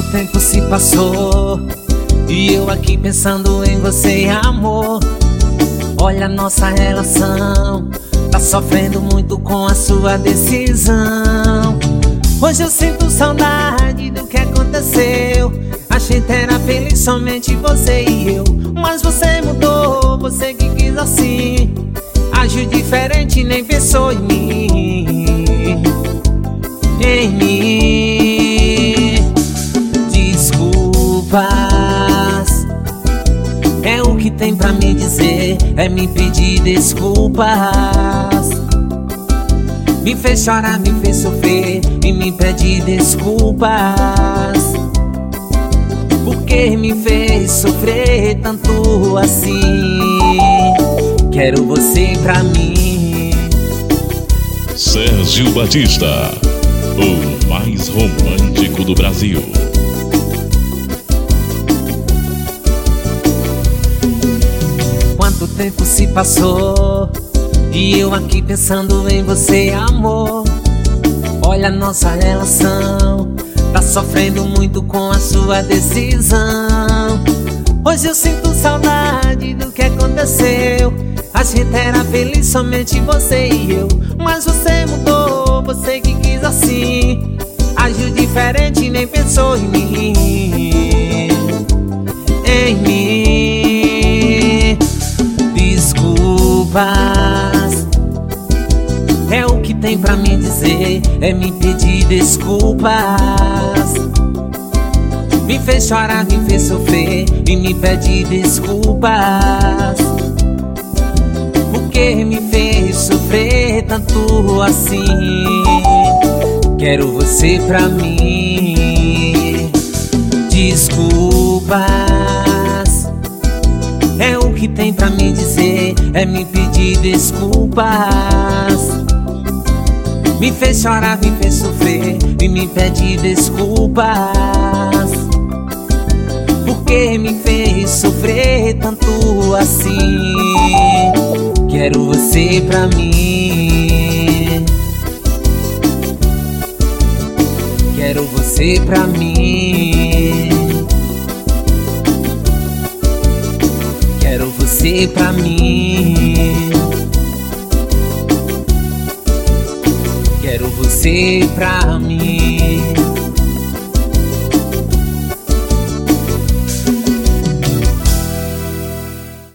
tempo se passou e eu aqui pensando em você, amor. Olha nossa relação, tá sofrendo muito com a sua decisão. Hoje eu sinto saudade do que aconteceu. A gente era feliz somente você e eu, mas você mudou, você que quis assim. Agiu diferente, nem pensou em mim. Em mim. Desculpas, é o que tem pra me dizer, é me pedir desculpas. Me fez chorar, me fez sofrer e me pede desculpas. Porque me fez sofrer tanto assim. Quero você pra mim. Sérgio Batista, o mais romântico do Brasil. Quanto tempo se passou e eu aqui pensando em você, amor. Olha nossa relação, tá sofrendo muito com a sua decisão. Hoje eu sinto saudade do que aconteceu. A gente era feliz somente você e eu, mas você mudou, você que quis assim. Agiu diferente, nem pensou em mim. Em mim. Desculpas, é o que tem pra me dizer, é me pedir desculpas. Me fez chorar, me fez sofrer e me pede desculpas. Porque me fez sofrer tanto assim. Quero você pra mim. Desculpas, é o que tem pra me dizer, é me pedir desculpas. Me fez chorar, me fez sofrer e me pede desculpas. Porque me fez sofrer tanto assim. Quero você pra mim. Quero você pra mim. Quero você pra mim. Quero você pra mim.